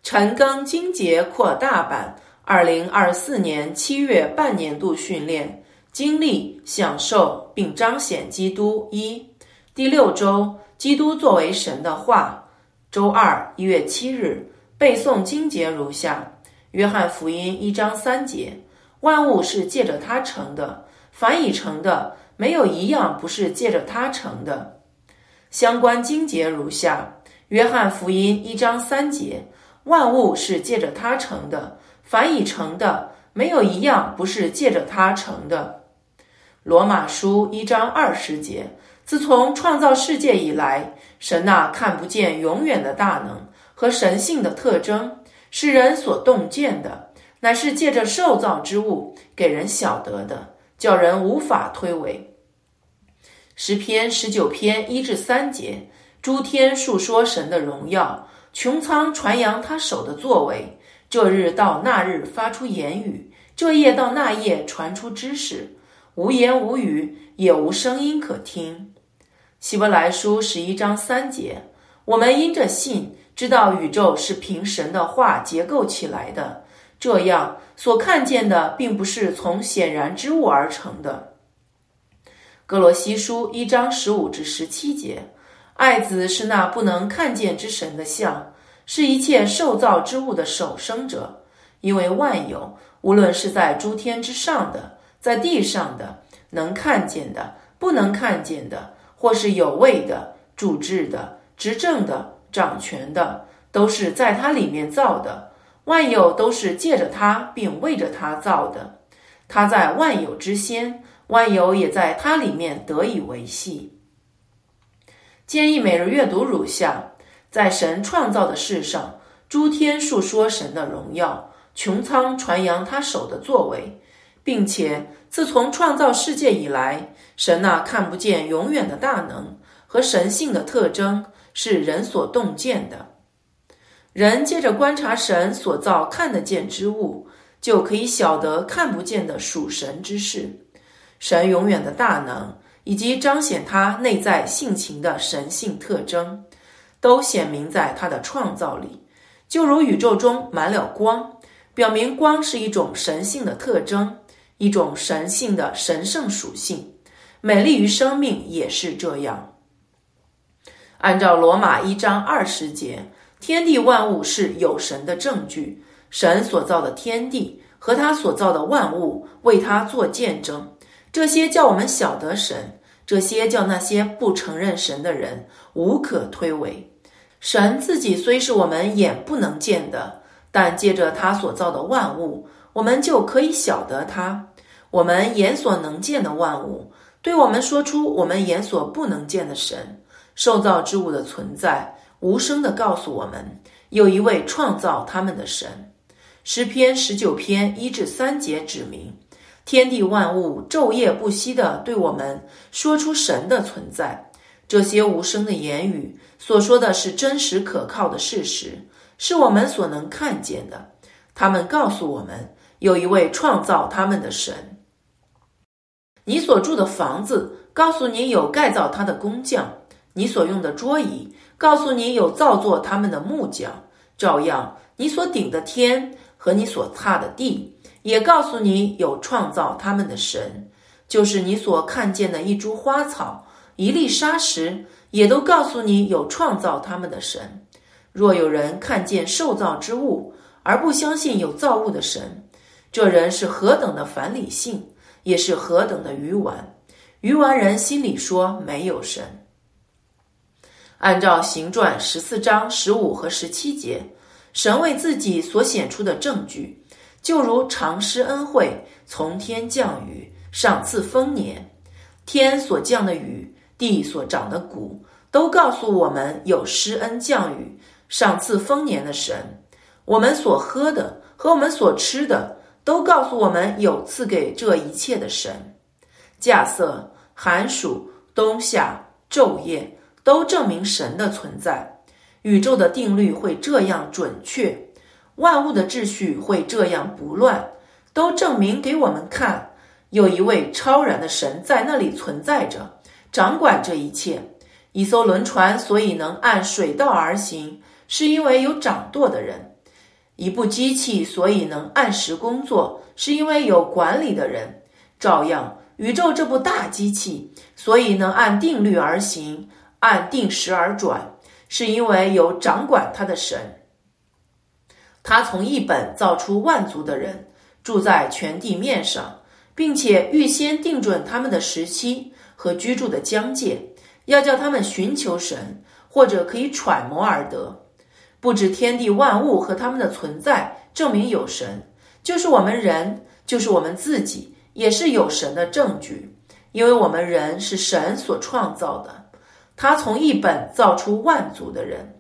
陈庚经节扩大版2024年7月半年度训练，经历、享受并彰显基督一。第6周，基督作为神的话。周二1月7日，背诵经节如下：约翰福音1章3节，万物是借着他成的，凡已成的，没有一样不是借着他成的。相关经节如下：约翰福音1章3节，万物是借着他成的，凡已成的，没有一样不是借着他成的。罗马书1章20节，自从创造世界以来，神那看不见永远的大能和神性的特征，是人所洞见的，乃是借着受造之物给人晓得的，叫人无法推诿。诗篇19篇1至3节，诸天述说神的荣耀，穹苍传扬他手的作为，这日到那日发出言语，这夜到那夜传出知识，无言无语，也无声音可听。希伯来书11章3节，我们因着信知道宇宙是凭神的话结构起来的，这样所看见的并不是从显然之物而成的。哥罗西书1章15至17节，爱子是那不能看见之神的像，是一切受造之物的首生者，因为万有，无论是在诸天之上的，在地上的，能看见的，不能看见的，或是有位的、主治的、执政的、掌权的，都是在他里面造的，万有都是借着他并为着他造的。他在万有之先，万有也在他里面得以维系。建议每日阅读如下：在神创造的事上，诸天述说神的荣耀，穹苍传扬他手的作为，并且自从创造世界以来，神那看不见永远的大能和神性的特征，是人所洞见的。人借着观察神所造看得见之物，就可以晓得看不见的属神之事。神永远的大能以及彰显他内在性情的神性特征，都显明在他的创造里。就如宇宙中满了光，表明光是一种神性的特征，一种神性的神圣属性。美丽与生命也是这样。按照罗马1章20节，天地万物是有神的证据，神所造的天地和他所造的万物为他做见证，这些叫我们晓得神，这些叫那些不承认神的人无可推诿。神自己虽是我们眼不能见的，但借着他所造的万物，我们就可以晓得他。我们眼所能见的万物，对我们说出我们眼所不能见的神，受造之物的存在，无声地告诉我们，有一位创造他们的神。诗篇19篇1至3节指明，天地万物昼夜不息地对我们说出神的存在。这些无声的言语所说的是真实可靠的事实，是我们所能看见的。他们告诉我们，有一位创造他们的神。你所住的房子告诉你有盖造它的工匠，你所用的桌椅告诉你有造作他们的木匠，照样你所顶的天和你所踏的地也告诉你有创造他们的神。就是你所看见的一株花草，一粒沙石，也都告诉你有创造他们的神。若有人看见受造之物而不相信有造物的神，这人是何等的反理性，也是何等的愚顽。愚顽人心里说没有神。按照行传14章15和17节，神为自己所显出的证据，就如常施恩惠，从天降雨，赏赐丰年。天所降的雨，地所长的谷，都告诉我们有施恩降雨，赏赐丰年的神。我们所喝的和我们所吃的，都告诉我们有赐给这一切的神。稼穑、寒暑、冬夏、昼夜，都证明神的存在。宇宙的定律会这样准确，万物的秩序会这样不乱，都证明给我们看，有一位超然的神在那里存在着，掌管这一切。一艘轮船所以能按水道而行，是因为有掌舵的人。 一部机器所以能按时工作，是因为有管理的人。照样，宇宙这部大机器所以能按定律而行，按定时而转，是因为有掌管它的神。他从一本造出万族的人，住在全地面上，并且预先定准他们的时期和居住的疆界，要叫他们寻求神，或者可以揣摩而得。不止天地万物和他们的存在证明有神，就是我们人，就是我们自己，也是有神的证据，因为我们人是神所创造的。他从一本造出万族的人。